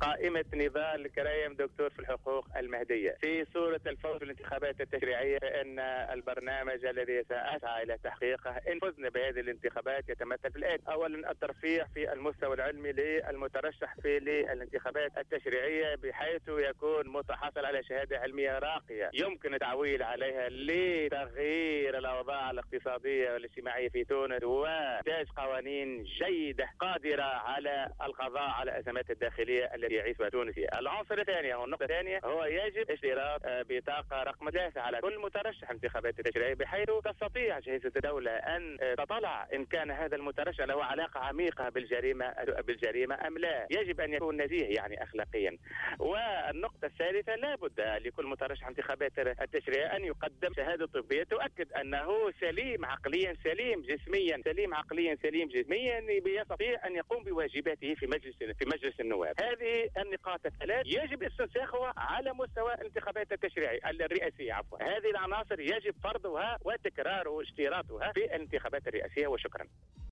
قائمة نضال الكرايم دكتور في الحقوق المهدية في صورة الفوز بالانتخابات التشريعية، فإن البرنامج الذي سأسعى إلى تحقيقه إن فزنا بهذه الانتخابات يتمثل في الآتي: أولا الترفيع في المستوى العلمي للمترشح في الانتخابات التشريعية، بحيث يكون متحصل على شهادة علمية راقية يمكن التعويل عليها لتغيير الأوضاع الاقتصادية والاجتماعية في تونس، وإنتاج قوانين جيدة قادرة على القضاء على الأزمات الداخلية التي يعيشها تونس. العنصر الثاني أو النقطة الثانية هو يجب اشتراط بطاقة رقم 3 على كل مترشح انتخابات التشريعية، بحيث تستطيع أجهزة الدولة أن تطلع إن كان هذا المترشح له علاقة عميقة بالجريمة أم لا. يجب أن يكون نزيه يعني أخلاقيا. والنقطة الثالثة: لا بد لكل مترشح انتخابات التشريعية أن يقدم شهادة طبية تؤكد أنه سليم عقليا سليم جسميا، سليم عقليا سليم جسميا، يستطيع أن يقوم بواجباته في مجلس النواب. هذه النقاط الثلاث يجب استنساخها على مستوى الانتخابات الرئاسية هذه العناصر يجب فرضها وتكرار اشتراطها في الانتخابات الرئاسية. وشكرا.